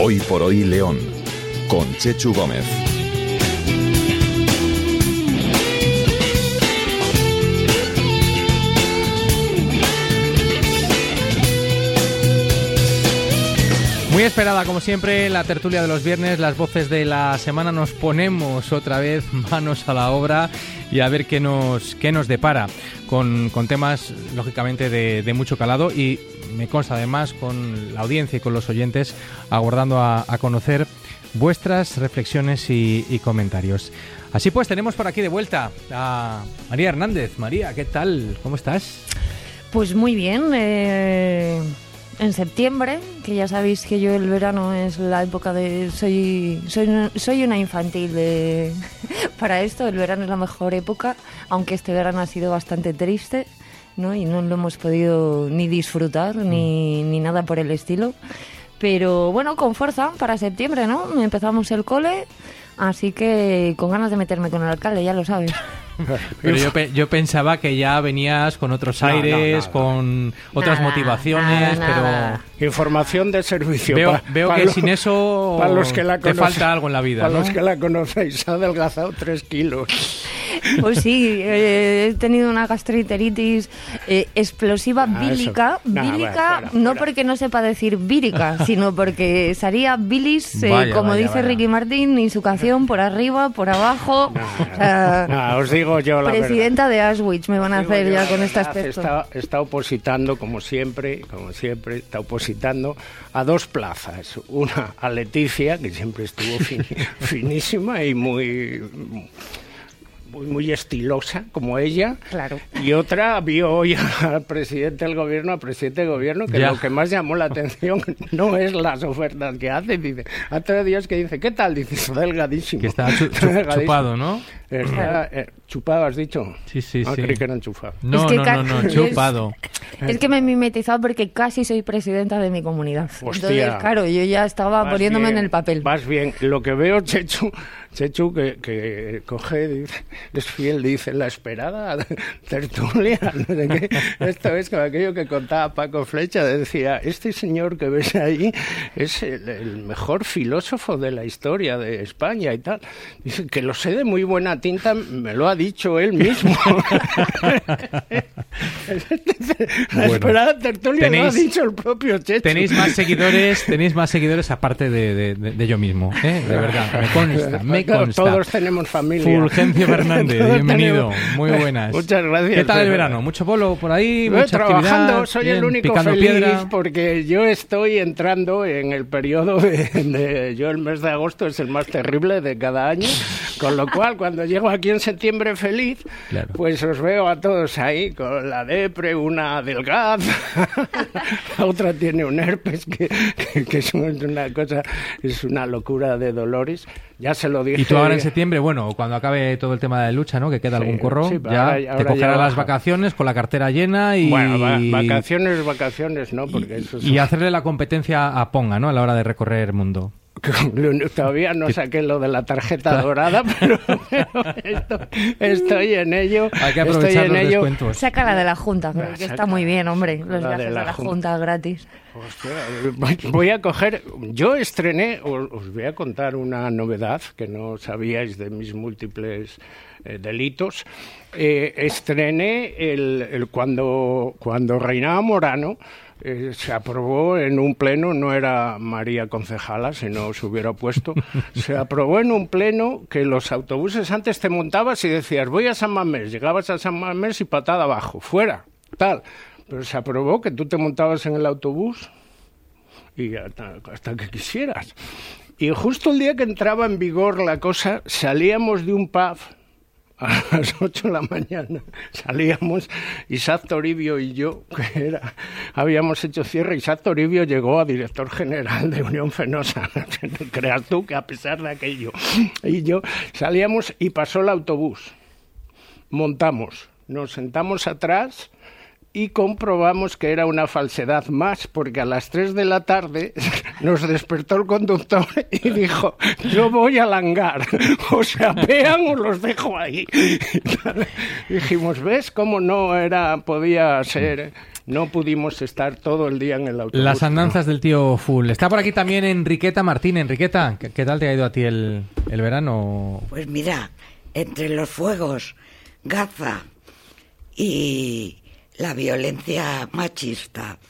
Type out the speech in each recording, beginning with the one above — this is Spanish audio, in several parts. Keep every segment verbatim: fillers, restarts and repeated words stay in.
Hoy por Hoy León, con Chechu Gómez. Muy esperada, como siempre, la tertulia de los viernes, las voces de la semana. Nos ponemos otra vez manos a la obra y a ver qué nos, qué nos depara, con, con temas, lógicamente, de, de mucho calado, y me consta además con la audiencia y con los oyentes aguardando a, a conocer vuestras reflexiones y, y comentarios. Así pues, tenemos por aquí de vuelta a María Hernández. María, ¿qué tal? ¿Cómo estás? Pues muy bien, eh... en septiembre, que ya sabéis que yo el verano es la época de... Soy soy, soy una infantil de, para esto, el verano es la mejor época, aunque este verano ha sido bastante triste, ¿no? Y no lo hemos podido ni disfrutar, ni, ni nada por el estilo. Pero bueno, con fuerza para septiembre, ¿no? Empezamos el cole, así que con ganas de meterme con el alcalde, ya lo sabes. Pero yo, pe- yo pensaba que ya venías con otros aires, no, no, no, con otras nada, motivaciones, nada, nada. pero... Información de servicio. Veo, pa, veo pa que lo, sin eso pa los que la te conoce, falta algo en la vida, Para ¿no? los que la conocéis, ha adelgazado tres kilos. Pues sí, eh, he tenido una gastroenteritis eh, explosiva Ah, bílica, eso. Nah, bílica bueno, fuera, no fuera. porque no sepa decir vírica, sino porque salía bilis, eh, Vaya, como vaya, dice vaya. Ricky Martin, y su canción por arriba, por abajo. Nah, O sea, nah, os digo yo la presidenta de Auschwitz me van a verdad. hacer Digo yo ya la con este verdad, aspecto. Está, está opositando, como siempre, como siempre, está opositando a dos plazas. Una a Leticia, que siempre estuvo fin, finísima y muy... Muy, muy estilosa, como ella. Claro. Y otra vio hoy al presidente del gobierno, al presidente del gobierno, que Ya. lo que más llamó la atención no es las ofertas que hace. Dice, hace días que dice, ¿qué tal? Dice, "Está delgadísimo. Que está chu- chu- Delgadísimo". chupado, ¿no? Está, eh, chupado, has dicho. Sí, sí, Ah, sí. creí que eran chufados. No, Es que no, ca- no, no, es- chupado. Es que me he mimetizado porque casi soy presidenta de mi comunidad. Hostia. Entonces, claro, yo ya estaba Vas poniéndome bien, en el papel. Vas bien. Lo que veo, Chechu, Chechu que, que coge, dice, es fiel, dice, la esperada tertulia. No sé qué. Esto es como aquello que contaba Paco Flecha, decía, este señor que ves ahí es el, el mejor filósofo de la historia de España y tal. Dice que lo sé de muy buena tinta, me lo ha dicho él mismo. La Bueno, esperada tertulia lo ha tenéis- dicho el propio Chechu. Tenéis más seguidores, tenéis más seguidores aparte de, de, de, de yo mismo, ¿eh? De verdad, me consta, me consta. Todos tenemos familia. Fulgencio Fernández, Todos bienvenido, tenemos- muy buenas. Muchas gracias. ¿Qué tal el Pero- verano? ¿Mucho bolo por ahí? Voy ¿Mucha trabajando, actividad? soy Bien, el único picando feliz piedra. porque yo estoy entrando en el periodo de, de... Yo el mes de agosto es el más terrible de cada año, con lo cual cuando llego aquí en septiembre feliz, Claro. pues os veo a todos ahí con la depre, una delgada, la otra tiene un herpes que, que, que es una cosa, es una locura de dolores. Ya se lo dije. Y tú ahora en septiembre, bueno, cuando acabe todo el tema de lucha, ¿no? Que queda Sí, algún curro, sí, pero ya ahora- te ahora ya cogerás las baja. vacaciones con la cartera llena y... Bueno, va- vacaciones, vacaciones, ¿no? Porque eso es... y hacerle la competencia a Ponga, ¿no? A la hora de recorrer el mundo. Todavía no saqué lo de la tarjeta dorada, pero, pero esto- estoy en ello. Hay que estoy aprovechar en los ello. descuentos. Saca la de la Junta, creo Ah, que está saca muy bien, hombre. Los la de viajes la a la Junta. Junta gratis. Hostia, voy- voy a coger. Yo estrené, os, os voy a contar una novedad que no sabíais de mis múltiples eh, delitos. Eh, estrené el, el cuando, cuando reinaba Morano. Eh, se aprobó en un pleno, no era María concejala, si no se hubiera puesto, se aprobó en un pleno que los autobuses antes te montabas y decías, voy a San Mamés, llegabas a San Mamés y patada abajo, fuera, tal. Pero se aprobó que tú te montabas en el autobús y hasta, hasta que quisieras. Y justo el día que entraba en vigor la cosa, salíamos de un pub a las ocho de la mañana, salíamos, Isaac Toribio y yo, que era, habíamos hecho cierre, Isaac Toribio llegó a director general de Unión Fenosa, no creas tú que a pesar de aquello, y yo salíamos y pasó el autobús, montamos, nos sentamos atrás y comprobamos que era una falsedad más, porque a las tres de la tarde nos despertó el conductor y dijo, yo voy al hangar, o se apean o los dejo ahí. Dijimos, ¿ves cómo no era, podía ser? No pudimos estar todo el día en el autobús. Las andanzas del tío Full. Está por aquí también Enriqueta Martín. Enriqueta, ¿qué, qué tal te ha ido a ti el, el verano? Pues mira, entre los fuegos, Gaza y la violencia machista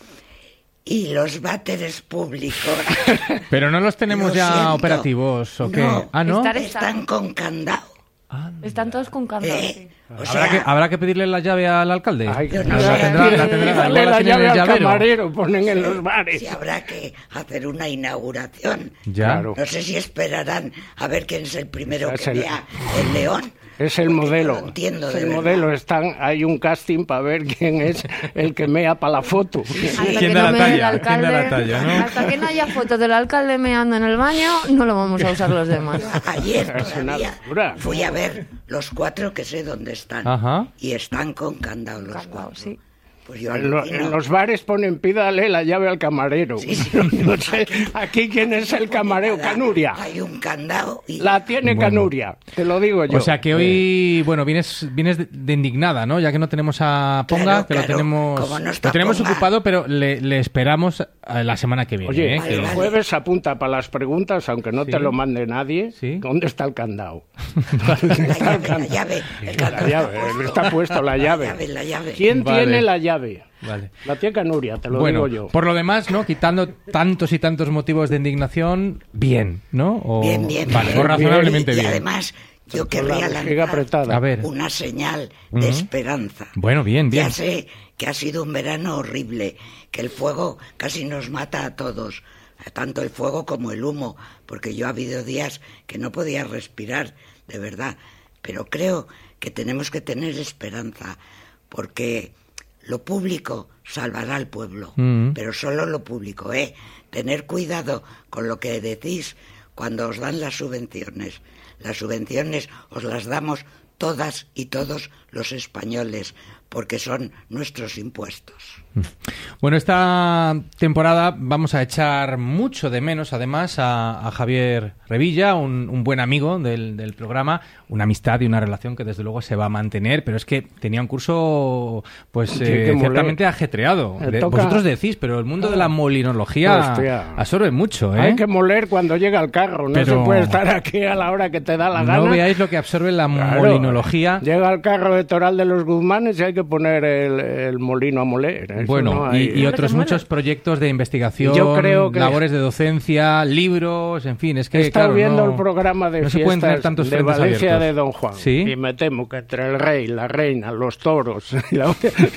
y los váteres públicos... Pero no los tenemos ya siento, operativos, ¿o qué? No, ¿Ah, no? Están con candado. Anda. Están todos con candado. Eh, Sí. o ¿Habrá, sea, que, ¿Habrá que pedirle la llave al alcalde? Ay, Yo no no la sé. tendrá, la tendrá, Dale igual la la tiene en llave el al llavero. camarero, ponen en los bares. si habrá que hacer una inauguración. Ya. Claro. No sé si esperarán a ver quién es el primero Es que el- vea el león. Es el Porque modelo. No lo entiendo, es de el verdad. modelo. Están, hay un casting para ver quién es el que mea para la foto. Hasta ¿Quién que da la no me dé el talla? ¿Quién da la alcalde- talla, no? Hasta que no haya fotos del alcalde meando en el baño, no lo vamos a usar los demás. Ayer Es una todavía locura. fui a ver los cuatro que sé dónde están. Ajá. Y están con candado los Candado, cuatro. sí. Pues yo En, lo- alucino. en los bares ponen pídale la llave al camarero. Sí, sí. No sé aquí quién es el camarero. Nada, Canuria. Hay un candado y... La tiene Bueno. Canuria, te lo digo yo. O sea que hoy, bueno, vienes vienes de, de indignada, ¿no? Ya que no tenemos a Ponga, Claro, que lo claro. tenemos Como no está lo tenemos Ponga. ocupado, pero le, le esperamos a la semana que viene. Oye, ¿eh? Vale, el Que- vale. jueves apunta para las preguntas, aunque no Sí. te lo mande nadie. Sí. ¿Dónde está el candado? La llave, la llave. El La candado llave, está puesto la llave. La llave, la llave. ¿Quién Vale. tiene la llave? Vale. La tiene Canuria, te lo Bueno, digo yo. por lo demás, ¿no? Quitando tantos y tantos motivos de indignación, bien, ¿no? O- Bien, bien. Vale, bien. o razonablemente y, y bien. además, yo Con la querría vejiga lanzar apretada. A ver. una señal de esperanza. Bueno, bien, bien. Ya sé que ha sido un verano horrible, que el fuego casi nos mata a todos, tanto el fuego como el humo, porque yo ha habido días que no podía respirar, de verdad. Pero creo que tenemos que tener esperanza, porque lo público salvará al pueblo, Mm. pero solo lo público, ¿eh? Tener cuidado con lo que decís cuando os dan las subvenciones. Las subvenciones os las damos todas y todos los españoles, porque son nuestros impuestos. Bueno, esta temporada vamos a echar mucho de menos, además, a, a Javier Revilla, un, un buen amigo del, del programa, una amistad y una relación que desde luego se va a mantener, pero es que tenía un curso, pues, Tiene eh, que moler. ciertamente ajetreado. Me De- toca- Vosotros decís, pero el mundo de la molinología Hostia. absorbe mucho, ¿eh? Hay que moler cuando llega el carro, no Pero- se puede estar aquí a la hora que te da la gana. No veáis lo que absorbe la Claro. molinología. Llega el carro de Toral de los Guzmanes y hay que poner el, el molino a moler. Eso Bueno, no hay- y, y otros que muere. muchos proyectos de investigación, Yo creo que- labores de docencia, libros, en fin, es que He estado claro, viendo no- el programa de no se pueden tener fiestas tantos de frentes Valencia abiertos. de Don Juan. ¿Sí? Y me temo que entre el rey, la reina, los toros, y la-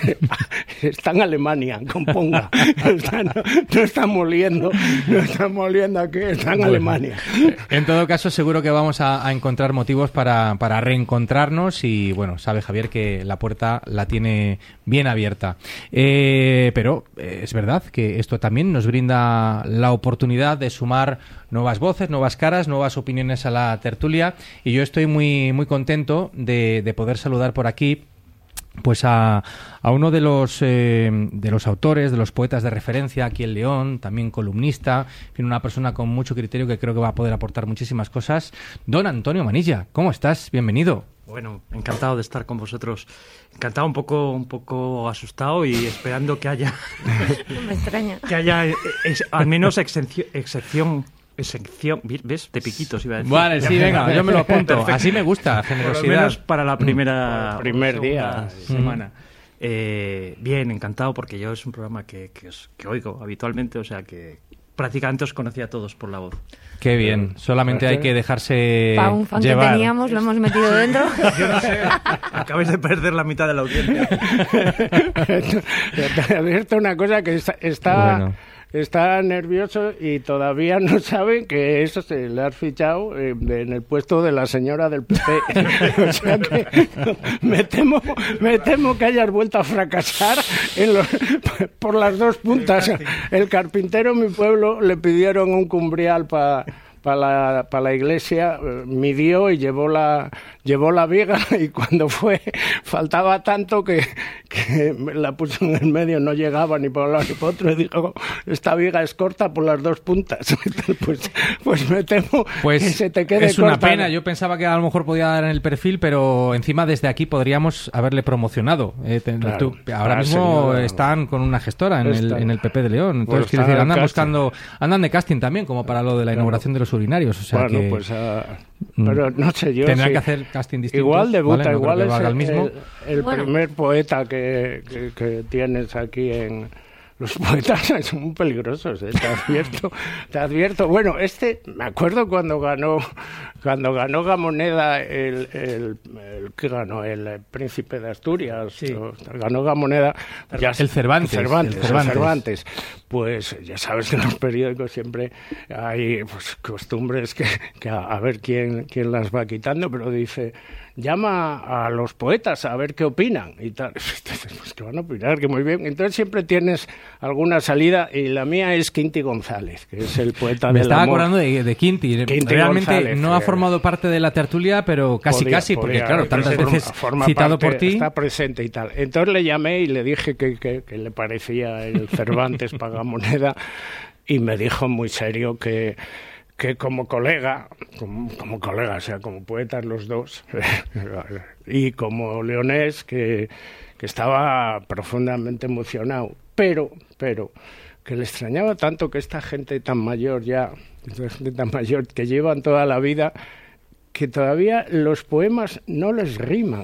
está en Alemania, con Ponga. Está- no, no están moliendo, no están moliendo aquí, está en Alemania. En todo caso, seguro que vamos a, a encontrar motivos para, para reencontrarnos y, bueno, sabe Javier que la puerta la tiene bien abierta. Eh, pero eh, es verdad que esto también nos brinda la oportunidad de sumar nuevas voces, nuevas caras, nuevas opiniones a la tertulia y yo estoy muy, muy contento de, de poder saludar por aquí pues a, a uno de los eh, de los autores, de los poetas de referencia aquí en León, también columnista, en fin, una persona con mucho criterio que creo que va a poder aportar muchísimas cosas. Don Antonio Manilla, ¿cómo estás? Bienvenido. Bueno, encantado de estar con vosotros. Encantado, un poco, un poco asustado y esperando que haya, No me extraña. que haya eh, es- al menos exencio- excepción, excepción, ¿ves? De piquitos iba a decir. Vale, sí, venga, yo me lo apunto. Perfecto. Así me gusta, Por lo generosidad. menos para la primera El primer o día. segunda semana. Eh, bien, encantado, porque yo es un programa que, que, os- que oigo habitualmente, o sea que prácticamente os conocía a todos por la voz. Qué bien, solamente hay que dejarse Para un fan llevar. que teníamos, lo hemos metido dentro. Yo no sé, acabáis de perder la mitad de la audiencia. Te advierto una cosa que está, está, Bueno. está nervioso y todavía no sabe que eso se le has fichado eh, en el puesto de la señora del P P. O sea que me temo, me temo que hayas vuelto a fracasar en los, por las dos puntas. El carpintero en mi pueblo le pidieron un cumbrial para para la, pa la iglesia, midió y llevó la, llevó la viga, y cuando fue, faltaba tanto que, que la puso en el medio, no llegaba ni por un lado ni por otro, y dijo, esta viga es corta por las dos puntas. pues, pues me temo pues que se te quede es una corta. pena, yo pensaba que a lo mejor podía dar en el perfil, pero encima desde aquí podríamos haberle promocionado. Eh, te, Claro, tú, ahora ah, mismo señora. están con una gestora en el, en el P P de León, entonces Bueno, quiero decir, están andan en buscando, andan de casting también, como para lo de la Claro. inauguración de los urinarios, o sea bueno, que pues, uh, pero no sé yo. tendrán sí. que hacer casting distintos. Igual debuta, ¿vale? No creo igual que es lo haga el, el mismo. el, el Bueno. primer poeta que, que, que tienes aquí en... Los poetas son muy peligrosos, ¿eh? Te advierto, te advierto. Bueno, este, me acuerdo cuando ganó, cuando ganó Gamoneda, el, el, el que ganó el, el príncipe de Asturias, Sí. o, ganó Gamoneda, ya, El Cervantes, el Cervantes, el Cervantes. el Cervantes. Pues ya sabes que en los periódicos siempre hay pues, costumbres que, que a, a ver quién, quién las va quitando, pero dice, llama a los poetas a ver qué opinan y tal. Pues que van a opinar, que muy bien. Entonces siempre tienes alguna salida, y la mía es Quinti González, que es el poeta Me del estaba amor. acordando de, de Quinti. Quinti Realmente González, no ha eh, formado parte de la tertulia, pero casi Podría- casi, porque podría, claro, tantas forma- veces forma citado parte, por ti. Está presente y tal. Entonces le llamé y le dije que, que, que le parecía el Cervantes Pagamoneda, y me dijo muy serio que, que como colega, como, como colega, o sea, como poetas los dos, y como leonés, que, que estaba profundamente emocionado, pero, pero, que le extrañaba tanto que esta gente tan mayor ya, esta gente tan mayor que llevan toda la vida, que todavía los poemas no les riman.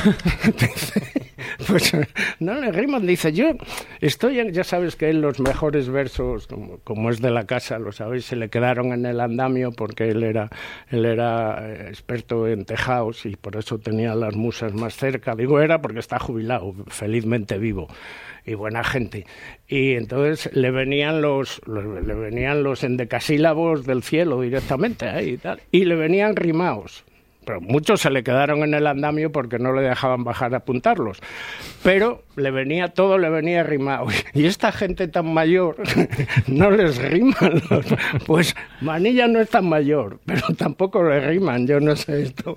Pues no les riman. Dice, yo estoy, en, ya sabes que en los mejores versos, como, como es de la casa, lo sabéis, se le quedaron en el andamio porque él era, él era eh, experto en tejados y por eso tenía las musas más cerca. Digo era porque está jubilado, felizmente vivo y buena gente. Y entonces le venían los le, le venían los endecasílabos del cielo directamente ahí y tal, y le venían rimados. Pero muchos se le quedaron en el andamio porque no le dejaban bajar a apuntarlos. Pero le venía todo, le venía rimado. Y esta gente tan mayor no les riman. Los... Pues Manilla no es tan mayor, pero tampoco le riman. Yo no sé esto.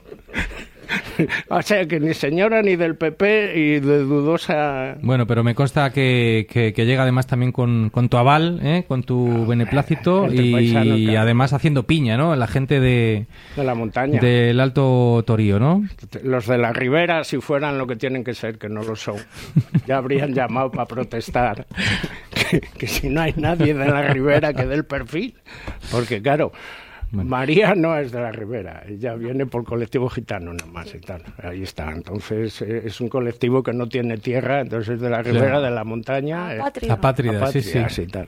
O sea, que ni señora ni del P P y de dudosa... Bueno, pero me consta que, que, que llega además también con, con tu aval, ¿eh? Con tu beneplácito gente y paisano, claro. además haciendo piña, ¿no? La gente de, De la montaña. del Alto Torío, ¿no? Los de la Ribera, si fueran lo que tienen que ser, que no lo son, ya habrían llamado para protestar. Que, que si no hay nadie de la Ribera que dé el perfil. Porque, claro... Bueno. María no es de la Ribera, ella viene por colectivo gitano nomás y tal, ahí está. Entonces eh, es un colectivo que no tiene tierra, entonces es de la Ribera, claro. De la montaña, Apátrida, eh, apátrida, apátrida, sí, sí. Y tal.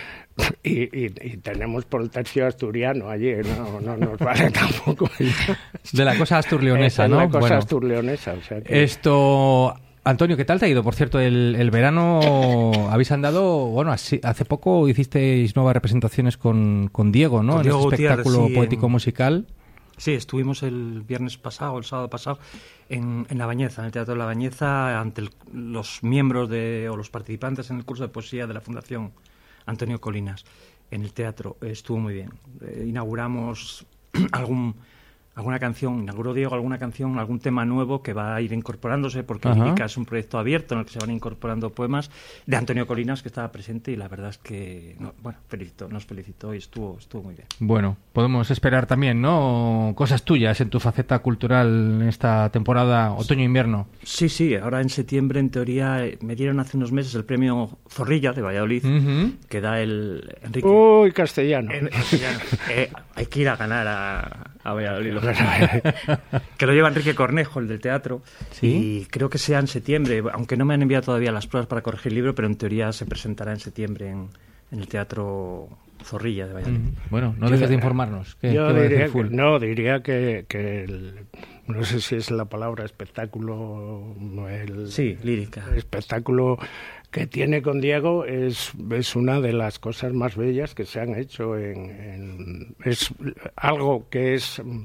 Y, y, y tenemos por el tercio asturiano allí, no, no nos vale tampoco. De la cosa asturleonesa, es ¿no? De la cosa bueno, asturleonesa, o sea que... Esto... Antonio, ¿qué tal te ha ido? Por cierto, el, el verano habéis andado, bueno, así, hace poco hicisteis nuevas representaciones con, con Diego, ¿no? Con en Diego este Gutiérrez, espectáculo sí, poético en... musical. Sí, estuvimos el viernes pasado, el sábado pasado, en, en La Bañeza, en el Teatro de La Bañeza, ante el, los miembros de, o los participantes en el curso de poesía de la Fundación Antonio Colinas, en el teatro. Estuvo muy bien. Eh, inauguramos algún... alguna canción, inauguró Diego alguna canción, algún tema nuevo que va a ir incorporándose, porque Lírica es un proyecto abierto en el que se van incorporando poemas de Antonio Colinas, que estaba presente, y la verdad es que, no, bueno, felicitó, nos felicitó y estuvo, estuvo muy bien. Bueno, podemos esperar también, ¿no? Cosas tuyas en tu faceta cultural en esta temporada otoño-invierno. Sí, sí, ahora en septiembre, en teoría, me dieron hace unos meses el premio Zorrilla de Valladolid, uh-huh. que da el Enrique. Uy, castellano. En, castellano. eh, hay que ir a ganar a, a Valladolid. Que lo lleva Enrique Cornejo, el del teatro. ¿Sí? Y creo que sea en septiembre, aunque no me han enviado todavía las pruebas para corregir el libro, pero en teoría se presentará en septiembre en, en el Teatro Zorrilla de Valladolid. Mm, bueno, no dejes de informarnos. ¿Qué, yo qué diría que, no, diría que, que el, no sé si es la palabra espectáculo, el, sí, lírica. El espectáculo que tiene con Diego es, es una de las cosas más bellas que se han hecho en, en es algo que es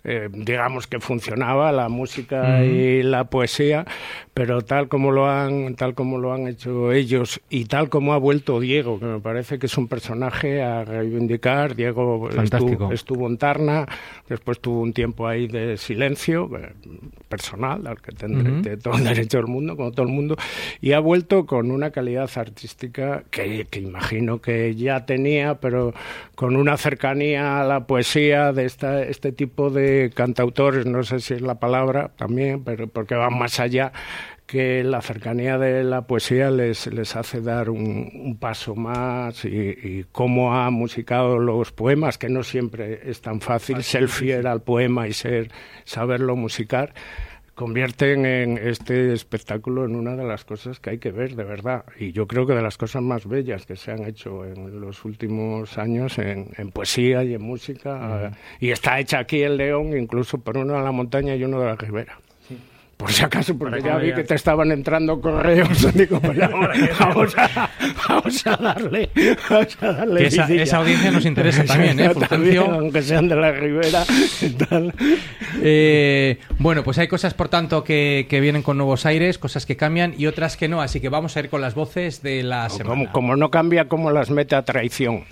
eh, digamos que funcionaba la música uh-huh. y la poesía, pero tal como lo han tal como lo han hecho ellos y tal como ha vuelto Diego, que me parece que es un personaje a reivindicar. Diego estuvo, estuvo en Tarna, después tuvo un tiempo ahí de silencio eh, personal, al que tendré uh-huh. de todo el derecho del mundo, como todo el mundo, y ha vuelto con una calidad artística que, que imagino que ya tenía, pero con una cercanía a la poesía de esta, este tipo de cantautores, no sé si es la palabra también, pero porque van más allá, que la cercanía de la poesía les, les hace dar un, un paso más, y, y cómo ha musicado los poemas, que no siempre es tan fácil ser fiel al poema y ser saberlo musicar, convierten en este espectáculo en una de las cosas que hay que ver de verdad, y yo creo que de las cosas más bellas que se han hecho en los últimos años en, en poesía y en música, uh-huh. y está hecha aquí en León, incluso por uno de la montaña y uno de la ribera. Por si acaso, porque ya vi que te estaban entrando correos, digo, pues vamos, vamos, a, vamos a darle, vamos a darle que esa, esa audiencia nos interesa también, ¿eh? También, aunque sean de la Ribera y tal. Eh, bueno, pues hay cosas, por tanto, que, que vienen con nuevos aires, cosas que cambian y otras que no, así que vamos a ir con las voces de la semana. Como, como no cambia, como las mete a traición.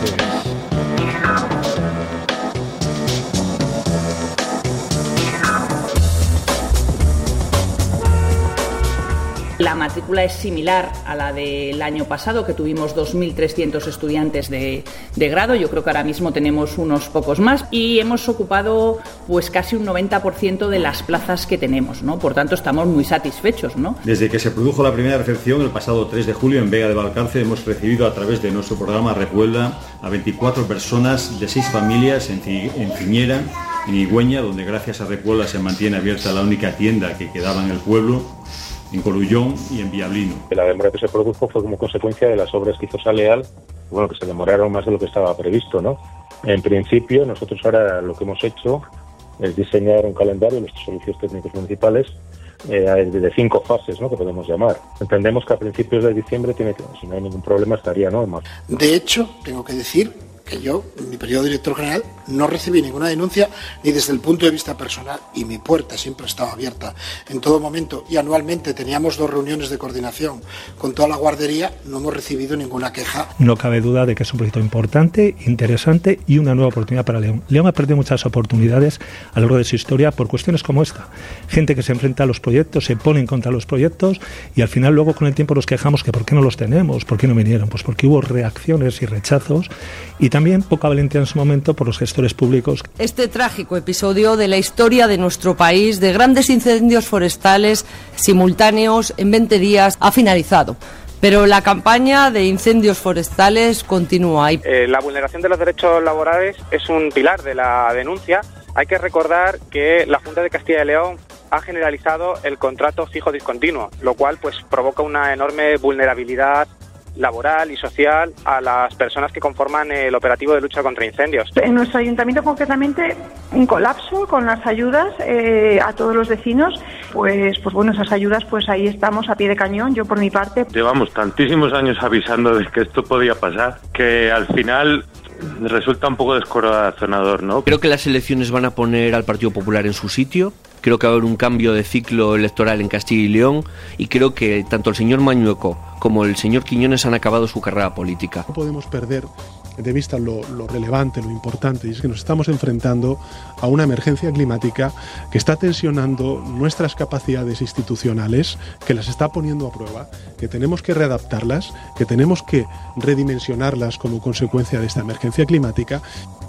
La matrícula es similar a la del año pasado, que tuvimos dos mil trescientos estudiantes de, de grado. Yo creo que ahora mismo tenemos unos pocos más y hemos ocupado pues casi un noventa por ciento de las plazas que tenemos, ¿no? Por tanto, estamos muy satisfechos, ¿no? Desde que se produjo la primera recepción el pasado tres de julio en Vega de Valcarce, hemos recibido a través de nuestro programa Repuebla a veinticuatro personas de seis familias en, en Ciñera, en Igüeña, donde gracias a Repuebla se mantiene abierta la única tienda que quedaba en el pueblo, en Colullón y en Viablino. La demora que se produjo fue como consecuencia de las obras que hizo Saleal, bueno, que se demoraron más de lo que estaba previsto, ¿no? En principio, nosotros ahora lo que hemos hecho es diseñar un calendario de los servicios técnicos municipales eh, de cinco fases, ¿no?, que podemos llamar. Entendemos que a principios de diciembre, tiene que, si no hay ningún problema, estaría, ¿no?, en marzo. De hecho, tengo que decir que yo, en mi periodo de director general, no recibí ninguna denuncia ni desde el punto de vista personal, y mi puerta siempre estaba abierta en todo momento, y anualmente teníamos dos reuniones de coordinación con toda la guardería. No hemos recibido ninguna queja. No cabe duda de que es un proyecto importante, interesante y una nueva oportunidad para León. León ha perdido muchas oportunidades a lo largo de su historia por cuestiones como esta. Gente que se enfrenta a los proyectos, se pone en contra de los proyectos y al final luego con el tiempo nos quejamos que por qué no los tenemos, por qué no vinieron. Pues porque hubo reacciones y rechazos, y también poca valentía en su momento por los gestores públicos. Este trágico episodio de la historia de nuestro país, de grandes incendios forestales simultáneos en veinte días, ha finalizado. Pero la campaña de incendios forestales continúa. Eh, la vulneración de los derechos laborales es un pilar de la denuncia. Hay que recordar que la Junta de Castilla y León ha generalizado el contrato fijo discontinuo, lo cual pues provoca una enorme vulnerabilidad laboral y social a las personas que conforman el operativo de lucha contra incendios. En nuestro ayuntamiento, concretamente, un colapso con las ayudas eh, a todos los vecinos. Pues, pues bueno, esas ayudas, pues ahí estamos a pie de cañón. Yo, por mi parte, llevamos tantísimos años avisando de que esto podía pasar, que al final resulta un poco descorazonador, ¿no? Creo que las elecciones van a poner al Partido Popular en su sitio. Creo que va a haber un cambio de ciclo electoral en Castilla y León, y creo que tanto el señor Mañueco como el señor Quiñones han acabado su carrera política. No podemos perder de vista lo, lo relevante, lo importante, y es que nos estamos enfrentando a una emergencia climática que está tensionando nuestras capacidades institucionales, que las está poniendo a prueba, que tenemos que readaptarlas, que tenemos que redimensionarlas como consecuencia de esta emergencia climática.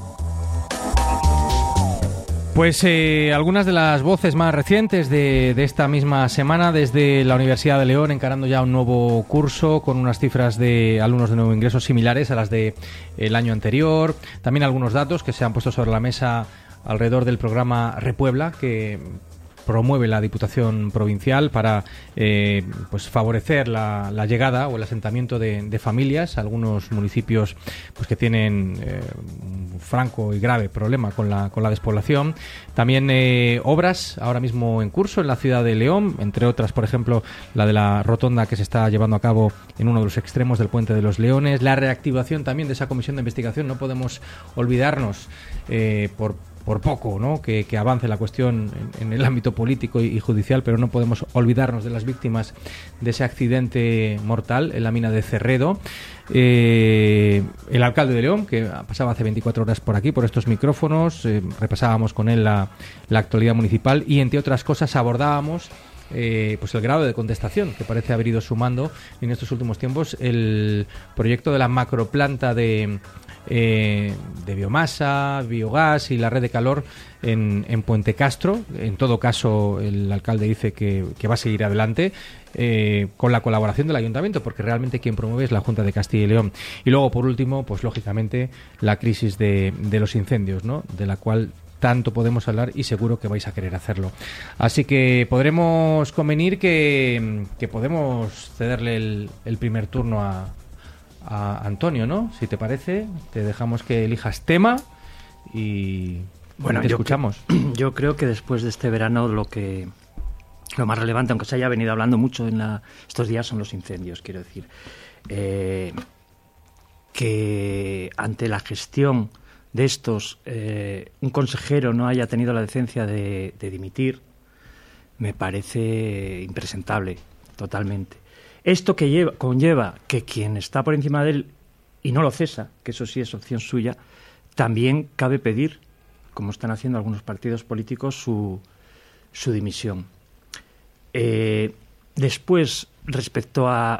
Pues eh, algunas de las voces más recientes de, de esta misma semana desde la Universidad de León, encarando ya un nuevo curso con unas cifras de alumnos de nuevo ingreso similares a las del año anterior. También algunos datos que se han puesto sobre la mesa alrededor del programa Repuebla, que promueve la Diputación Provincial para eh, pues favorecer la, la llegada o el asentamiento de, de familias a algunos municipios pues que tienen eh, un franco y grave problema con la, con la despoblación. También eh, obras ahora mismo en curso en la ciudad de León, entre otras, por ejemplo, la de la rotonda que se está llevando a cabo en uno de los extremos del Puente de los Leones, la reactivación también de esa comisión de investigación. No podemos olvidarnos eh, por por poco, ¿no?, que, que avance la cuestión en, en el ámbito político y, y judicial, pero no podemos olvidarnos de las víctimas de ese accidente mortal en la mina de Cerredo. Eh, el alcalde de León, que pasaba hace veinticuatro horas por aquí, por estos micrófonos, eh, repasábamos con él la, la actualidad municipal y, entre otras cosas, abordábamos eh, pues el grado de contestación que parece haber ido sumando en estos últimos tiempos el proyecto de la macroplanta de Eh, de biomasa, biogás y la red de calor en, en Puente Castro. En todo caso, el alcalde dice que, que va a seguir adelante eh, con la colaboración del ayuntamiento, porque realmente quien promueve es la Junta de Castilla y León. Y luego, por último, pues lógicamente la crisis de, de los incendios, ¿no?, de la cual tanto podemos hablar y seguro que vais a querer hacerlo. Así que podremos convenir que, que podemos cederle el, el primer turno a a Antonio, ¿no? Si te parece, te dejamos que elijas tema y bueno, te yo escuchamos. Cre- yo creo que después de este verano lo que lo más relevante, aunque se haya venido hablando mucho en la, estos días, son los incendios, quiero decir. Eh, que ante la gestión de estos eh, un consejero no haya tenido la decencia de, de dimitir, me parece impresentable, totalmente. Esto que lleva, conlleva que quien está por encima de él y no lo cesa, que eso sí es opción suya, también cabe pedir, como están haciendo algunos partidos políticos, su, su dimisión. Eh, después, respecto a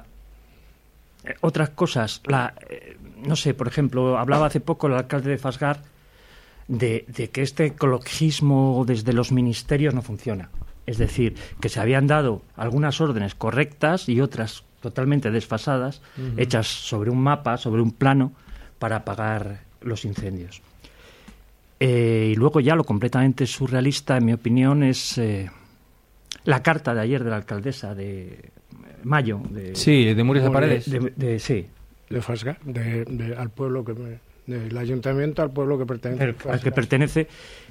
eh, otras cosas, la, eh, no sé, por ejemplo, hablaba hace poco el alcalde de Fasgar de, de que este ecologismo desde los ministerios no funciona. Es decir, que se habían dado algunas órdenes correctas y otras totalmente desfasadas, uh-huh. hechas sobre un mapa, sobre un plano, para apagar los incendios. Eh, y luego ya lo completamente surrealista, en mi opinión, es eh, la carta de ayer de la alcaldesa de Mayo. De, sí, de Murias de Paredes. De, de, de, sí. De Fasgar, de, de, al pueblo que me, del ayuntamiento al pueblo que pertenece. El, al que pertenece.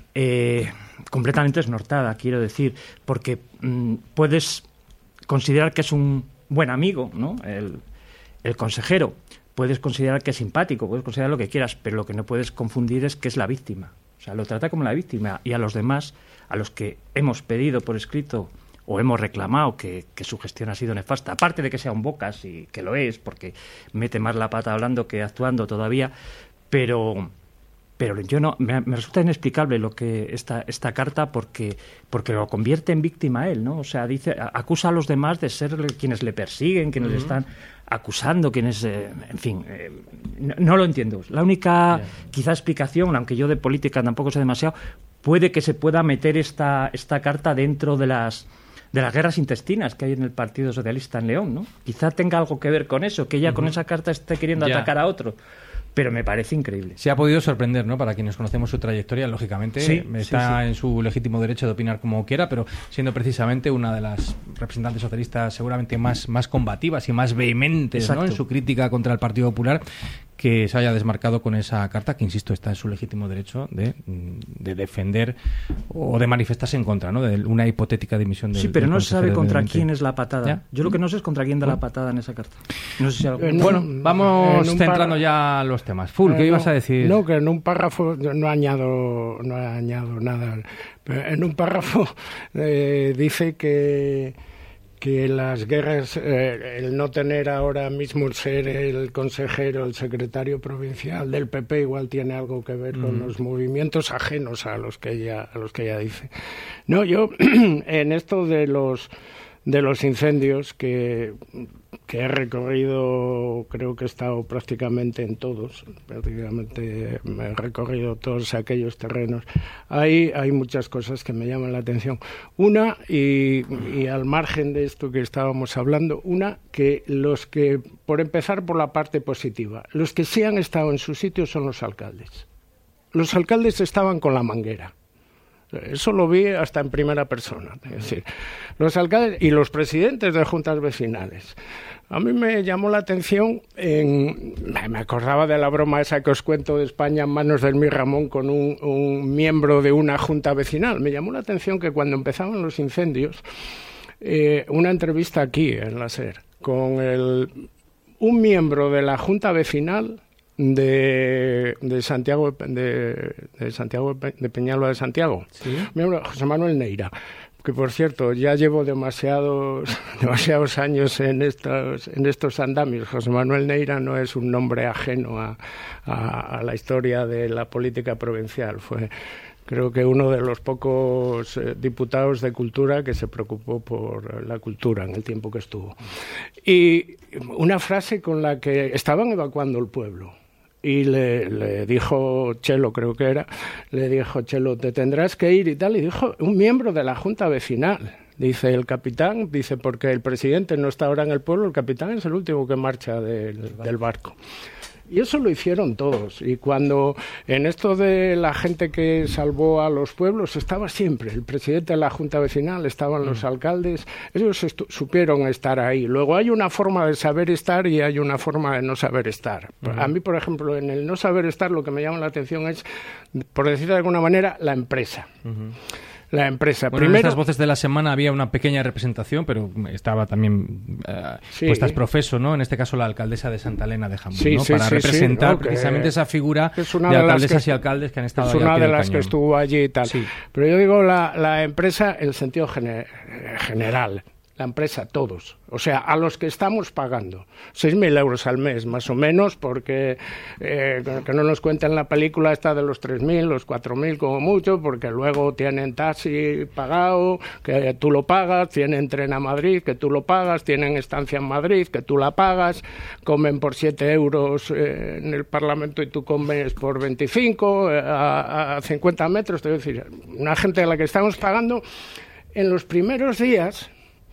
Eh, completamente desnortada, quiero decir, porque mmm, puedes considerar que es un buen amigo, ¿no?, el, el consejero, puedes considerar que es simpático, puedes considerar lo que quieras, pero lo que no puedes confundir es que es la víctima. O sea, lo trata como la víctima, y a los demás, a los que hemos pedido por escrito o hemos reclamado que, que su gestión ha sido nefasta, aparte de que sea un bocas, y que lo es, porque mete más la pata hablando que actuando todavía, pero... Pero yo no, me, me resulta inexplicable lo que esta esta carta porque porque lo convierte en víctima a él, ¿no? O sea, dice, acusa a los demás de ser quienes le persiguen, quienes uh-huh. le están acusando, quienes, eh, en fin, eh, no, no lo entiendo. La única, yeah. quizá explicación, aunque yo de política tampoco sé demasiado, puede que se pueda meter esta esta carta dentro de las de las guerras intestinas que hay en el Partido Socialista en León, ¿no? Quizá tenga algo que ver con eso, que ella uh-huh. con esa carta esté queriendo yeah. atacar a otro. Pero me parece increíble. Se ha podido sorprender, ¿no? Para quienes conocemos su trayectoria, lógicamente, sí, está sí, sí. en su legítimo derecho de opinar como quiera, pero siendo precisamente una de las representantes socialistas seguramente más, más combativas y más vehementes, ¿no?, en su crítica contra el Partido Popular, que se haya desmarcado con esa carta, que, insisto, está en su legítimo derecho de, de defender o de manifestarse en contra, ¿no?, de una hipotética dimisión del Sí, pero del no se sabe contra ambiente. quién es la patada. ¿Ya? Yo lo que no sé es contra quién da la patada en esa carta. No sé si algo... en bueno, un, vamos centrando par... ya los temas. Full, ¿qué eh, ibas no, a decir? No, que en un párrafo no añado, no añado nada. Pero en un párrafo eh, dice que... que las guerras, eh, el no tener ahora mismo ser el consejero, el secretario provincial del P P igual tiene algo que ver con mm. los movimientos ajenos a los que ella, a los que ella dice. No, yo en esto de los de los incendios que que he recorrido, creo que he estado prácticamente en todos, prácticamente he recorrido todos aquellos terrenos. Hay, hay muchas cosas que me llaman la atención. Una, y, y al margen de esto que estábamos hablando, una, que los que, por empezar por la parte positiva, los que sí han estado en su sitio son los alcaldes. Los alcaldes estaban con la manguera. Eso lo vi hasta en primera persona. Es decir, los alcaldes y los presidentes de juntas vecinales. A mí me llamó la atención, en, me acordaba de la broma esa que os cuento de España en manos del Mi Ramón con un, un miembro de una junta vecinal. Me llamó la atención que cuando empezaban los incendios, eh, una entrevista aquí en la SER con el, un miembro de la junta vecinal de, de Santiago de, de Santiago de Peñalba de Santiago, ¿sí? Miembro José Manuel Neira, que por cierto ya llevo demasiados demasiados años en estos en estos andamios. José Manuel Neira no es un nombre ajeno a, a, a la historia de la política provincial. Fue, creo que uno de los pocos eh, diputados de cultura que se preocupó por la cultura en el tiempo que estuvo. Y una frase con la que estaban evacuando el pueblo. Y le, le dijo Chelo, creo que era, le dijo Chelo, te tendrás que ir y tal. Y dijo un miembro de la Junta Vecinal. Dice el capitán, dice, porque el presidente no está ahora en el pueblo, el capitán es el último que marcha del, del barco. Y eso lo hicieron todos. Y cuando en esto de la gente que salvó a los pueblos estaba siempre el presidente de la Junta Vecinal, estaban los mm. alcaldes, ellos estu- supieron estar ahí. Luego hay una forma de saber estar y hay una forma de no saber estar. Mm. A mí, por ejemplo, en el no saber estar lo que me llama la atención es, por decirlo de alguna manera, la empresa. Mm-hmm. La empresa. Bueno, Primero, en estas voces de la semana había una pequeña representación, pero estaba también uh, sí. puestas profeso, ¿no? En este caso la alcaldesa de Santa Elena de Jamón, sí, ¿no? Sí, Para sí, representar sí, no, precisamente esa figura de, de alcaldesas que, y alcaldes que han estado ahí. Es una de las que estuvo allí y tal. Sí. Pero yo digo la, la empresa en sentido gener, general. La empresa, todos. O sea, a los que estamos pagando. seis mil euros al mes, más o menos, porque eh, que no nos cuenten la película esta de los tres mil, los cuatro mil como mucho, porque luego tienen taxi pagado, que tú lo pagas, tienen tren a Madrid, que tú lo pagas, tienen estancia en Madrid, que tú la pagas, comen por siete euros eh, en el Parlamento y tú comes por veinticinco, eh, a, a cincuenta metros. Te voy a decir, una gente a la que estamos pagando en los primeros días.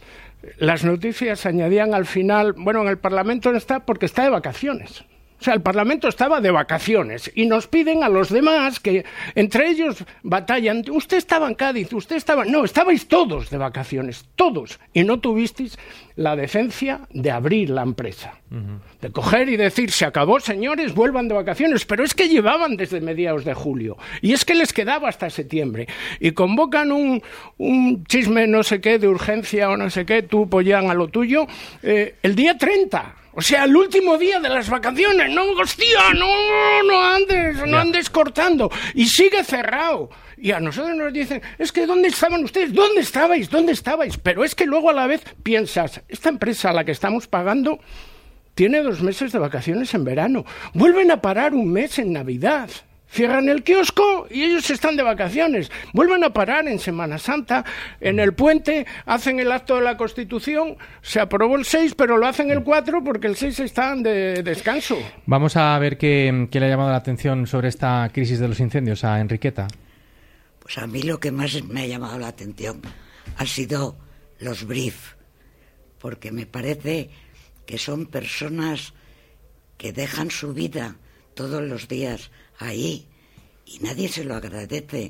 Las noticias añadían al final, bueno, en el Parlamento no está porque está de vacaciones. O sea, el Parlamento estaba de vacaciones y nos piden a los demás que entre ellos batallan. Usted estaba en Cádiz, usted estaba... No, estabais todos de vacaciones, todos. Y no tuvisteis la decencia de abrir la empresa. Uh-huh. De coger y decir, se acabó, señores, vuelvan de vacaciones. Pero es que llevaban desde mediados de julio. Y es que les quedaba hasta septiembre. Y convocan un, un chisme no sé qué de urgencia o no sé qué, tú pollan a lo tuyo, eh, el día treinta. O sea, el último día de las vacaciones. No, hostia, no, no andes, no andes cortando. Y sigue cerrado. Y a nosotros nos dicen, es que ¿dónde estaban ustedes? ¿Dónde estabais? ¿Dónde estabais? Pero es que luego a la vez piensas, esta empresa a la que estamos pagando tiene dos meses de vacaciones en verano. Vuelven a parar un mes en Navidad. Cierran el kiosco y ellos están de vacaciones. Vuelven a parar en Semana Santa, en el puente, hacen el acto de la Constitución. Se aprobó el seis, pero lo hacen el cuatro porque el seis están de descanso. Vamos a ver qué, qué le ha llamado la atención sobre esta crisis de los incendios a Enriqueta. Pues a mí lo que más me ha llamado la atención han sido los brief, porque me parece que son personas que dejan su vida todos los días ahí y nadie se lo agradece,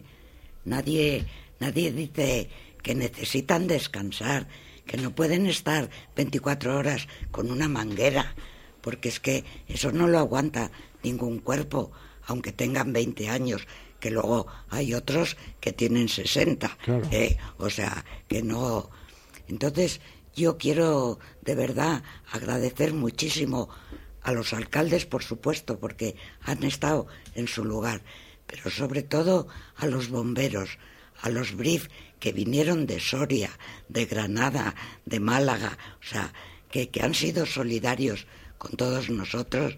nadie nadie dice que necesitan descansar, que no pueden estar veinticuatro horas con una manguera, porque es que eso no lo aguanta ningún cuerpo, aunque tengan veinte años, que luego hay otros que tienen sesenta, claro. ¿eh? O sea, que no... Entonces yo quiero de verdad agradecer muchísimo a los alcaldes, por supuesto, porque han estado en su lugar, pero sobre todo a los bomberos, a los brief que vinieron de Soria, de Granada, de Málaga, o sea, que, que han sido solidarios con todos nosotros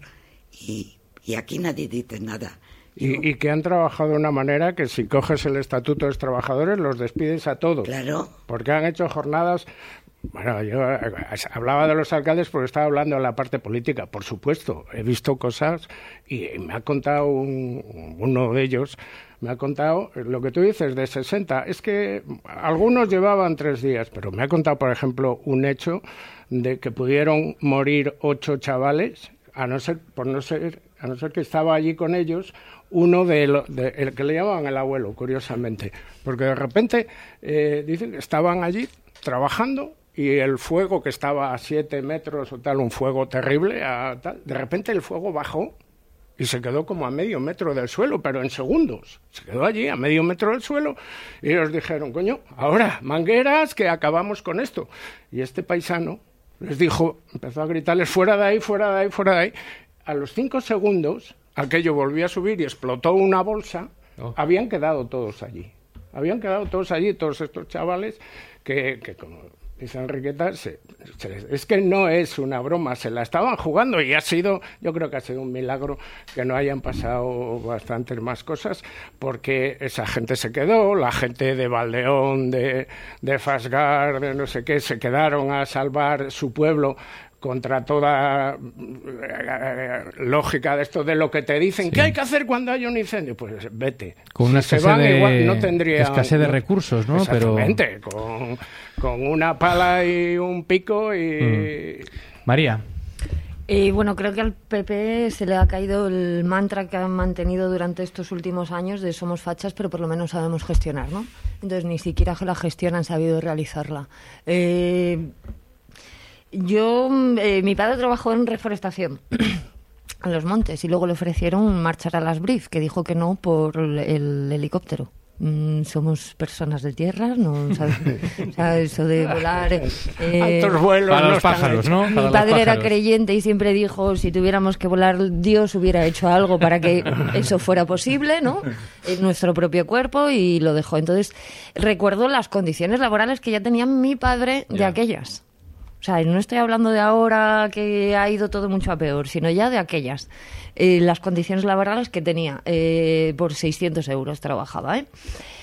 y, y aquí nadie dice nada. Y, y que han trabajado de una manera que si coges el Estatuto de los Trabajadores los despides a todos. Claro. Porque han hecho jornadas... Bueno, yo hablaba de los alcaldes porque estaba hablando de la parte política, por supuesto. He visto cosas y me ha contado un, uno de ellos, me ha contado lo que tú dices de sesenta. Es que algunos llevaban tres días, pero me ha contado, por ejemplo, un hecho de que pudieron morir ocho chavales, a no ser, por no ser, a no ser que estaba allí con ellos uno de, lo, de el que le llamaban el abuelo, curiosamente, porque de repente eh, dicen que estaban allí trabajando. Y el fuego, que estaba a siete metros o tal, un fuego terrible, a tal, de repente el fuego bajó y se quedó como a medio metro del suelo, pero en segundos. Se quedó allí a medio metro del suelo y ellos dijeron, coño, ahora, mangueras, que acabamos con esto. Y este paisano les dijo, empezó a gritarles, fuera de ahí, fuera de ahí, fuera de ahí. a los cinco segundos, aquello volvió a subir y explotó una bolsa, oh. habían quedado todos allí. Habían quedado todos allí, todos estos chavales que, que como dice Enriqueta, se, se, es que no es una broma, se la estaban jugando y ha sido, yo creo que ha sido un milagro que no hayan pasado bastantes más cosas, porque esa gente se quedó, la gente de Valdeón, de, de Fasgar, de no sé qué, se quedaron a salvar su pueblo contra toda eh, lógica de esto de lo que te dicen, sí. ¿Qué hay que hacer cuando hay un incendio? Pues vete. Con una si escasez, de, igual, no tendría, escasez de no, recursos, ¿no? Exactamente, Pero... con, con una pala y un pico y... Mm. María. Y bueno, creo que al P P se le ha caído el mantra que han mantenido durante estos últimos años de somos fachas, pero por lo menos sabemos gestionar, ¿no? Entonces ni siquiera la gestión han sabido realizarla. Eh... Yo, eh, mi padre trabajó en reforestación en los montes y luego le ofrecieron marchar a las Brief, que dijo que no por el, el helicóptero. Mm, somos personas de tierra, no sabes, o sea, eso de volar. Eh, Altos vuelos para los pájaros, ¿no? Mi Para padre los era pájaros. creyente y siempre dijo, si tuviéramos que volar, Dios hubiera hecho algo para que eso fuera posible, ¿no? En nuestro propio cuerpo, y lo dejó. Entonces, recuerdo las condiciones laborales que ya tenía mi padre de Ya. aquellas. O sea, no estoy hablando de ahora que ha ido todo mucho a peor, sino ya de aquellas. Eh, las condiciones laborales que tenía. Eh, por seiscientos euros trabajaba, ¿eh?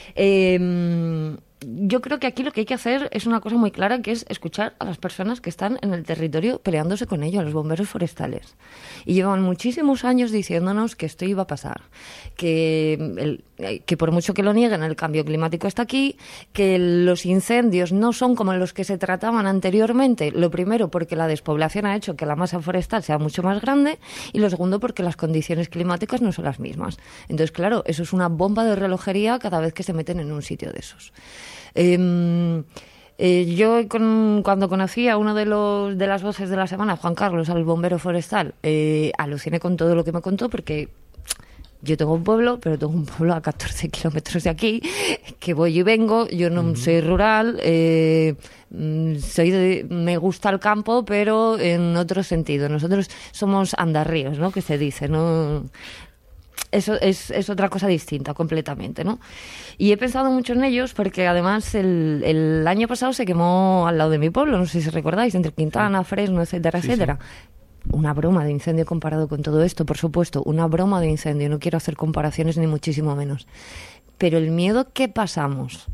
Eh, yo creo que aquí lo que hay que hacer es una cosa muy clara, que es escuchar a las personas que están en el territorio peleándose con ello, a los bomberos forestales. Y llevan muchísimos años diciéndonos que esto iba a pasar, que, el, que por mucho que lo nieguen, el cambio climático está aquí, que los incendios no son como los que se trataban anteriormente. Lo primero, porque la despoblación ha hecho que la masa forestal sea mucho más grande, y lo segundo, porque las condiciones climáticas no son las mismas. Entonces, claro, eso es una bomba de relojería cada vez que se meten en un sitio de esos. Eh, eh, yo con, cuando conocí a uno de los de las voces de la semana, Juan Carlos, al bombero forestal, eh, aluciné con todo lo que me contó, porque yo tengo un pueblo, pero tengo un pueblo a catorce kilómetros de aquí, que voy y vengo. Yo no uh-huh. soy rural, eh, soy de, me gusta el campo, pero en otro sentido. Nosotros somos andarríos, ¿no? Que se dice, ¿no? Eso es, es otra cosa distinta completamente, ¿no? Y he pensado mucho en ellos porque además el, el año pasado se quemó al lado de mi pueblo, no sé si recordáis, entre Quintana, Fresno, etcétera, sí, etcétera. Sí. Una broma de incendio comparado con todo esto, por supuesto, una broma de incendio. No quiero hacer comparaciones ni muchísimo menos. Pero el miedo que pasamos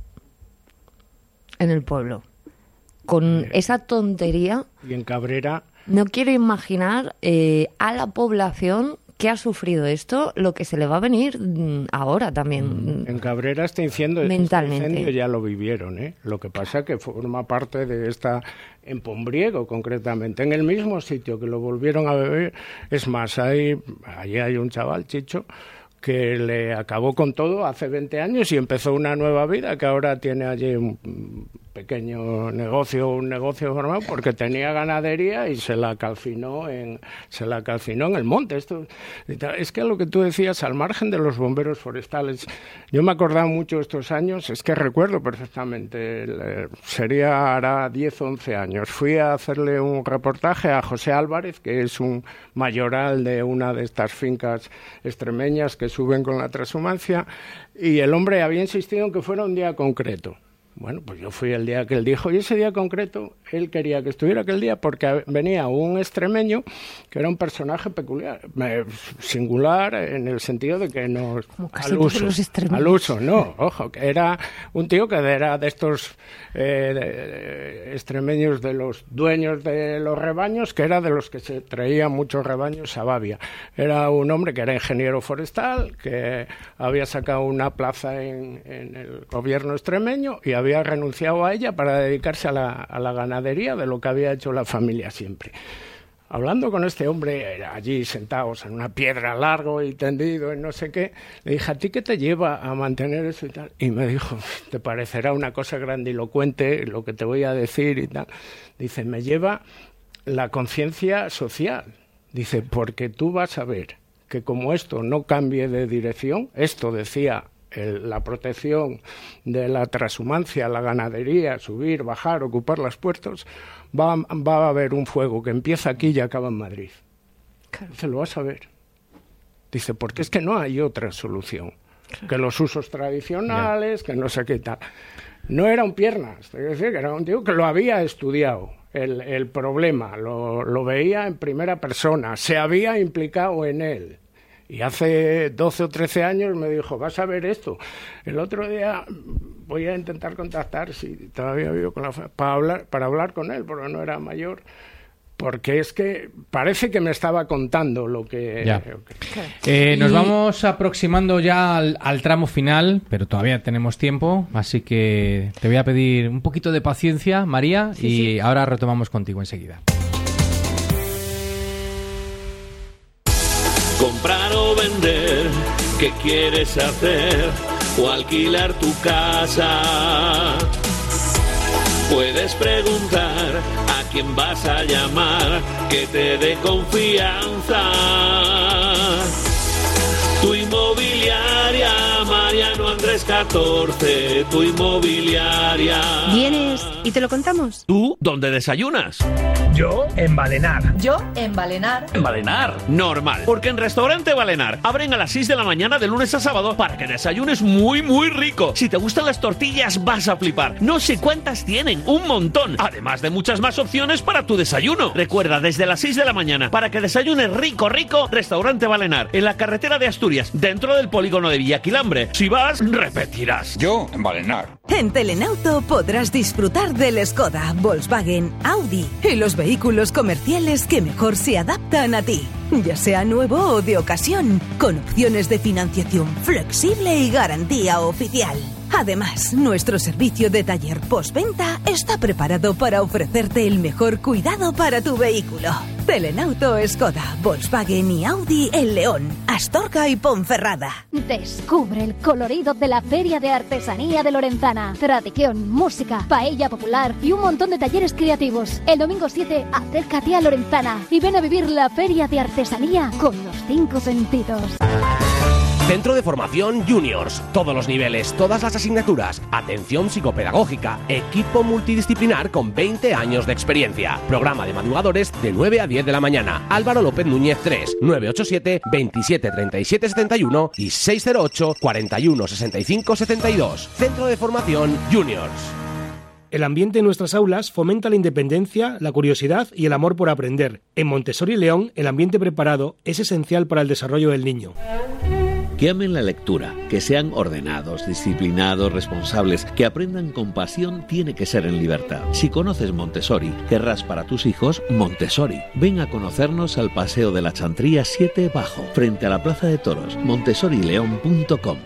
en el pueblo con eh, esa tontería... Y en Cabrera... No quiero imaginar eh, a la población que ha sufrido esto, lo que se le va a venir ahora también. En Cabrera este incendio, mentalmente. Este incendio ya lo vivieron, ¿eh? Lo que pasa que forma parte de esta, en Pombriego concretamente, en el mismo sitio que lo volvieron a beber. Es más, hay, allí hay un chaval, Chicho, que le acabó con todo hace veinte años y empezó una nueva vida, que ahora tiene allí un pequeño negocio, un negocio formado, porque tenía ganadería y se la calcinó en, se la calcinó en el monte. Esto, es que lo que tú decías, al margen de los bomberos forestales, yo me acordaba mucho estos años, es que recuerdo perfectamente, sería hará diez o once años, fui a hacerle un reportaje a José Álvarez, que es un mayoral de una de estas fincas extremeñas que suben con la transhumancia, y el hombre había insistido en que fuera un día concreto. Bueno, pues yo fui el día que él dijo, y ese día concreto, él quería que estuviera aquel día porque venía un extremeño que era un personaje peculiar, singular en el sentido de que no... Al uso, al uso, no, ojo, que era un tío que era de estos eh, de, extremeños, de los dueños de los rebaños, que era de los que se traían muchos rebaños a Babia. Era un hombre que era ingeniero forestal, que había sacado una plaza en, en el gobierno extremeño y había había renunciado a ella para dedicarse a la, a la ganadería, de lo que había hecho la familia siempre. Hablando con este hombre, allí sentados en una piedra, largo y tendido, en no sé qué, le dije, ¿a ti qué te lleva a mantener eso y tal? Y me dijo, te parecerá una cosa grandilocuente lo que te voy a decir y tal. Dice, me lleva la conciencia social. Dice, porque tú vas a ver que como esto no cambie de dirección, esto decía... El, la protección de la transhumancia, la ganadería, subir, bajar, ocupar los puertos, va, va a haber un fuego que empieza aquí y acaba en Madrid. Claro. Dice, lo vas a ver. Dice, porque es que no hay otra solución. Claro. Que los usos tradicionales, yeah. que no sé qué tal. No era un piernas, es decir, que era un tío que lo había estudiado, el, el problema, lo, lo veía en primera persona, se había implicado en él. Y hace doce o trece años me dijo, vas a ver esto. El otro día voy a intentar contactar, si todavía vivo con la para hablar, para hablar con él, porque no era mayor. Porque es que parece que me estaba contando lo que... Ya. Eh, nos vamos aproximando ya al, al tramo final, pero todavía tenemos tiempo, así que te voy a pedir un poquito de paciencia, María, sí, y sí. ahora retomamos contigo enseguida. Comprar o vender, ¿qué quieres hacer? O alquilar tu casa. Puedes preguntar a quién vas a llamar, que te dé confianza. Tu inmobiliaria, Mariano Andrés catorce, tu inmobiliaria. ¿Vienes y te lo contamos? ¿Tú dónde desayunas? Yo en Balenar. Yo en Balenar. En Balenar, normal. Porque en Restaurante Balenar abren a las seis de la mañana de lunes a sábado para que desayunes muy, muy rico. Si te gustan las tortillas, vas a flipar. No sé cuántas tienen, un montón. Además de muchas más opciones para tu desayuno. Recuerda, desde las seis de la mañana, para que desayunes rico, rico, Restaurante Balenar. En la carretera de Asturias, dentro del polígono de Villaquilambre. Si vas, repetirás. Yo en Balenar. En Telenauto podrás disfrutar del Skoda, Volkswagen, Audi y los vehículos comerciales que mejor se adaptan a ti, ya sea nuevo o de ocasión, con opciones de financiación flexible y garantía oficial. Además, nuestro servicio de taller postventa está preparado para ofrecerte el mejor cuidado para tu vehículo. Telenauto, Skoda, Volkswagen y Audi en León, Astorga y Ponferrada. Descubre el colorido de la Feria de Artesanía de Lorenzana. Tradición, música, paella popular y un montón de talleres creativos. El domingo siete, acércate a Lorenzana y ven a vivir la Feria de Artesanía con los cinco sentidos. Centro de Formación Juniors. Todos los niveles, todas las asignaturas. Atención psicopedagógica. Equipo multidisciplinar con veinte años de experiencia. Programa de madrugadores de nueve a diez de la mañana. Álvaro López Núñez tres, nueve ocho siete, veintisiete treinta y siete setenta y uno y seis cero ocho, cuarenta y uno sesenta y cinco setenta y dos. Centro de Formación Juniors. El ambiente en nuestras aulas fomenta la independencia, la curiosidad y el amor por aprender. En Montessori León, el ambiente preparado es esencial para el desarrollo del niño. Que amen la lectura, que sean ordenados, disciplinados, responsables, que aprendan con pasión, tiene que ser en libertad. Si conoces Montessori, querrás para tus hijos Montessori. Ven a conocernos al Paseo de la Chantría siete Bajo, frente a la Plaza de Toros, montessori león punto com.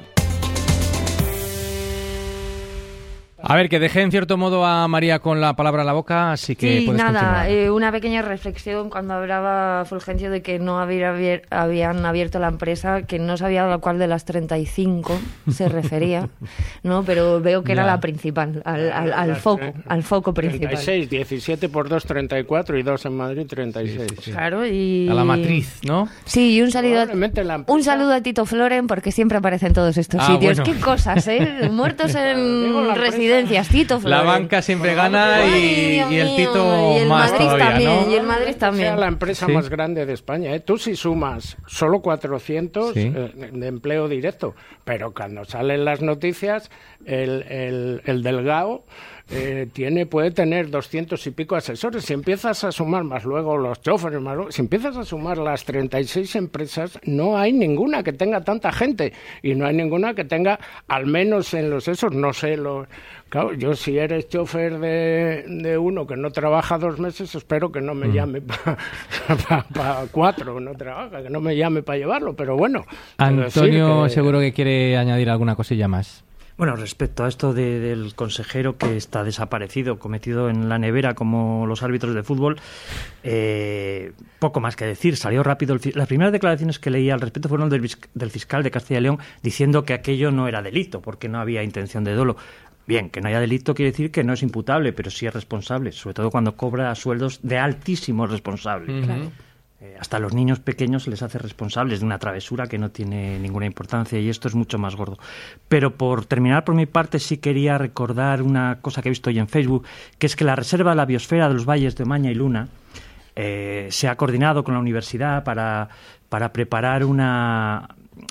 A ver, que dejé en cierto modo a María con la palabra en la boca, así que sí, puedes nada, eh, una pequeña reflexión cuando hablaba Fulgencio de que no había abier- habían abierto la empresa, que no sabía a cuál de las treinta y cinco se refería, ¿no? Pero veo que era Ya. la principal, al, al, al foco, al foco principal. treinta y seis, diecisiete por dos, treinta y cuatro y dos en Madrid, treinta y seis. Sí, sí. Claro, y... A la matriz, ¿no? Sí, y un saludo, un saludo a Tito Floren, porque siempre aparece en todos estos Ah, sitios. bueno. Qué cosas, ¿eh? Muertos en residencias, Tito Floren. La banca siempre gana y, Ay, Dios y el mío, Tito y el más Madrid todavía, también, ¿no? y el Madrid también. Sea la empresa Sí. más grande de España, ¿eh? Tú si sumas solo cuatrocientos Sí. eh, de empleo directo, pero cuando salen las noticias, el, el, el Delgado eh, tiene, puede tener doscientos y pico asesores. Si empiezas a sumar más luego los choferes, más luego, si empiezas a sumar las treinta y seis empresas, no hay ninguna que tenga tanta gente y no hay ninguna que tenga, al menos en los esos, no sé, los... Claro, yo si eres chofer de, de uno que no trabaja dos meses, espero que no me Mm. llame para pa, pa cuatro, no trabaja, que no me llame para llevarlo, pero bueno. Antonio quiero decir que- seguro que quiere añadir alguna cosilla más. Bueno, respecto a esto de- del consejero que está desaparecido, cometido en la nevera como los árbitros de fútbol, eh, poco más que decir. Salió rápido. El fi- Las primeras declaraciones que leí al respecto fueron del, vis- del fiscal de Castilla y León diciendo que aquello no era delito porque no había intención de dolo. Bien, que no haya delito quiere decir que no es imputable, pero sí es responsable, sobre todo cuando cobra sueldos de altísimos responsables. Ujú. Claro. Eh, hasta a los niños pequeños se les hace responsables de una travesura que no tiene ninguna importancia y esto es mucho más gordo. Pero por terminar por mi parte sí quería recordar una cosa que he visto hoy en Facebook, que es que la Reserva de la Biosfera de los Valles de Omaña y Luna eh, se ha coordinado con la universidad para, para preparar una...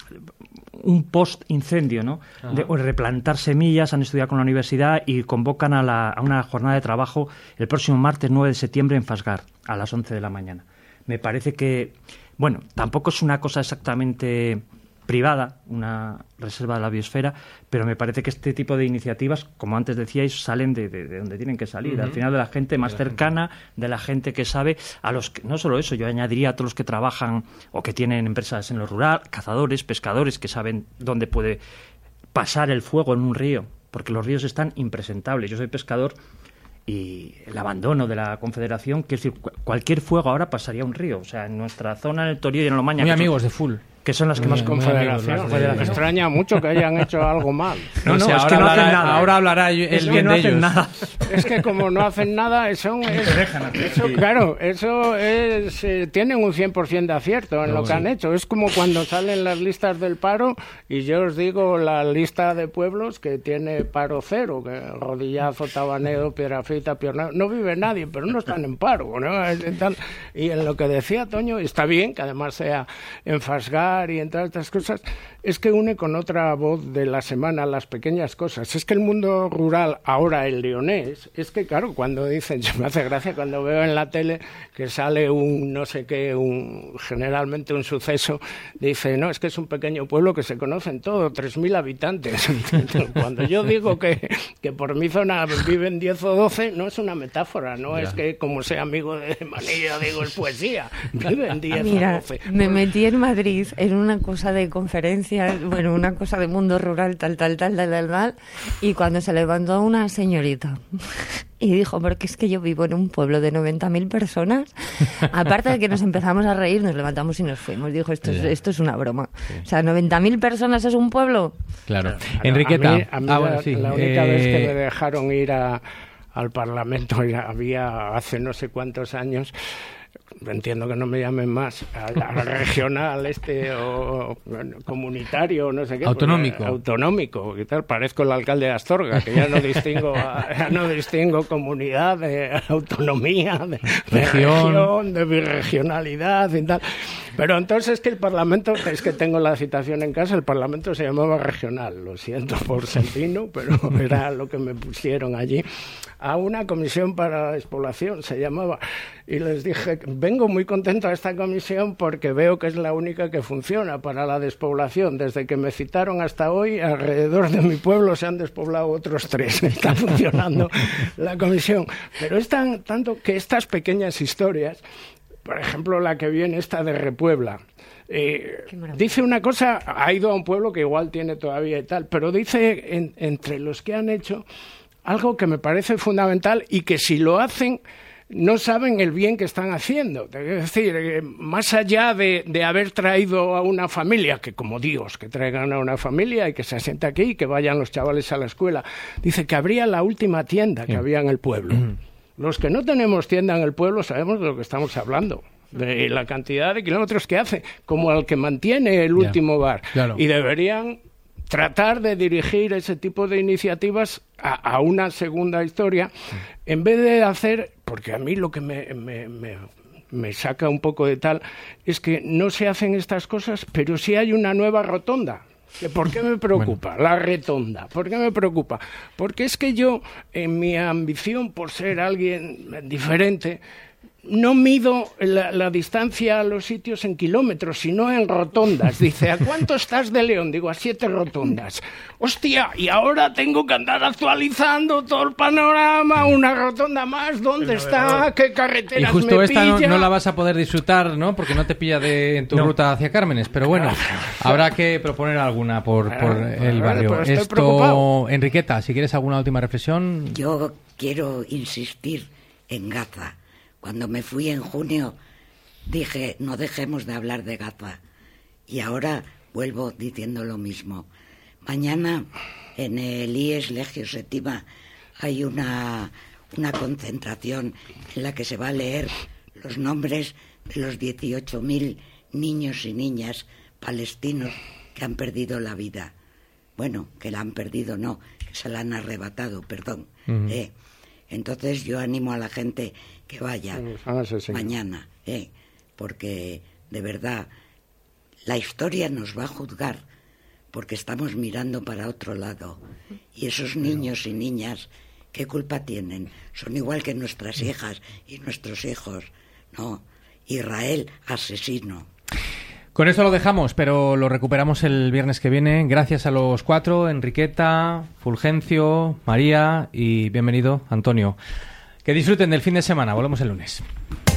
un post-incendio, ¿no? De, o replantar semillas, han estudiado con la universidad y convocan a, la, a una jornada de trabajo el próximo martes nueve de septiembre en Fasgar, a las once de la mañana. Me parece que, bueno, tampoco es una cosa exactamente privada, una reserva de la biosfera, pero me parece que este tipo de iniciativas, como antes decíais, salen de, de, de donde tienen que salir, uh-huh. al final de la gente más de la cercana, gente. de la gente que sabe, a los que, no solo eso, yo añadiría a todos los que trabajan o que tienen empresas en lo rural, cazadores, pescadores, que saben dónde puede pasar el fuego en un río, porque los ríos están impresentables. Yo soy pescador y el abandono de la Confederación, que es decir, cualquier fuego ahora pasaría a un río, o sea, en nuestra zona, en el Torío y en Lomaña. Muy amigos de Full. Que son las que muy, más confederación. Me extraña mucho que hayan hecho algo mal. No, no, o sea, es ahora, que no hablará, hacen nada. Ahora hablará el es bien que no de hacen ellos. Nada. Es que como no hacen nada, son, es, eso, claro, eso es, eh, tienen un cien por ciento de acierto en no, lo que sí. han hecho. Es como cuando salen las listas del paro y yo os digo la lista de pueblos que tiene paro cero, que Rodillazo, Tabanero, Piedrafita, Piornado, no vive nadie, pero no están en paro, ¿no? Y en lo que decía Toño, está bien que además sea en Fasgar y en todas estas cosas, es que une con otra voz de la semana las pequeñas cosas. Es que el mundo rural, ahora el leonés, es que claro, cuando dicen, yo me hace gracia cuando veo en la tele que sale un no sé qué, un generalmente un suceso, dice, no, es que es un pequeño pueblo que se conocen todos, tres mil habitantes. Cuando yo digo que, que por mi zona viven diez o doce, no es una metáfora, no ya. Es que como sea amigo de Manilla digo es poesía, viven diez Mira, o doce. Me metí en Madrid en una cosa de conferencia, bueno, una cosa de mundo rural, tal, tal, tal, tal, tal, tal, y cuando se levantó una señorita y dijo, porque es que yo vivo en un pueblo de noventa mil personas, aparte de que nos empezamos a reír, nos levantamos y nos fuimos, dijo, esto es, esto es una broma. Sí. O sea, noventa mil personas es un pueblo. Claro. Claro. Enriqueta. A mí, a mí ah, la, bueno, sí. la única eh... vez que me dejaron ir a, al Parlamento, había hace no sé cuántos años, entiendo que no me llamen más, al, al regional este o bueno, comunitario, no sé qué. Autonómico. Pues, autonómico, ¿qué tal? Parezco el alcalde de Astorga, que ya no distingo ya no distingo comunidad de autonomía, de, de región. región, de birregionalidad y tal. Pero entonces es que el Parlamento, es que tengo la citación en casa, el Parlamento se llamaba regional, lo siento por Santino, pero era lo que me pusieron allí, a una comisión para la despoblación, se llamaba, y les dije, vengo muy contento a esta comisión porque veo que es la única que funciona para la despoblación. Desde que me citaron hasta hoy, alrededor de mi pueblo se han despoblado otros tres, está funcionando la comisión. Pero es tan, tanto que estas pequeñas historias, por ejemplo, la que viene esta de Repuebla, eh, dice una cosa, ha ido a un pueblo que igual tiene todavía y tal, pero dice en, entre los que han hecho algo que me parece fundamental y que si lo hacen no saben el bien que están haciendo. Es decir, eh, más allá de, de haber traído a una familia, que como Dios, que traigan a una familia y que se asiente aquí y que vayan los chavales a la escuela, dice que habría la última tienda que había en el pueblo. Los que no tenemos tienda en el pueblo sabemos de lo que estamos hablando, de la cantidad de kilómetros que hace, como al que mantiene el último yeah, bar. Claro. Y deberían tratar de dirigir ese tipo de iniciativas a, a una segunda historia, en vez de hacer, porque a mí lo que me, me, me, me saca un poco de tal, es que no se hacen estas cosas, pero sí hay una nueva rotonda. ¿Por qué me preocupa? Bueno. La retonda. ¿Por qué me preocupa? Porque es que yo, en mi ambición por ser alguien diferente, no mido la, la distancia a los sitios en kilómetros, sino en rotondas. Dice, ¿a cuánto estás de León? Digo, a siete rotondas. Hostia, y ahora tengo que andar actualizando todo el panorama, una rotonda más, ¿dónde está? ¿Qué carreteras me pilla? Y justo esta no, no la vas a poder disfrutar, ¿no? Porque no te pilla de, en tu no. ruta hacia Cármenes, pero bueno, habrá que proponer alguna por, por el barrio. Esto, preocupado. Enriqueta, si quieres alguna última reflexión. Yo quiero insistir en Gaza. Cuando me fui en junio dije, no dejemos de hablar de Gaza. Y ahora vuelvo diciendo lo mismo. Mañana en el I E S Legio Septima hay una, una concentración en la que se va a leer los nombres de los dieciocho mil niños y niñas palestinos que han perdido la vida. Bueno, que la han perdido, no, que se la han arrebatado, perdón. Uh-huh. Eh, Entonces yo animo a la gente que vaya sí, mañana, ¿eh? Porque de verdad la historia nos va a juzgar porque estamos mirando para otro lado. Y esos niños y niñas, ¿qué culpa tienen? Son igual que nuestras hijas y nuestros hijos, ¿no? Israel, asesino. Con esto lo dejamos, pero lo recuperamos el viernes que viene. Gracias a los cuatro, Enriqueta, Fulgencio, María y bienvenido, Antonio. Que disfruten del fin de semana. Volvemos el lunes.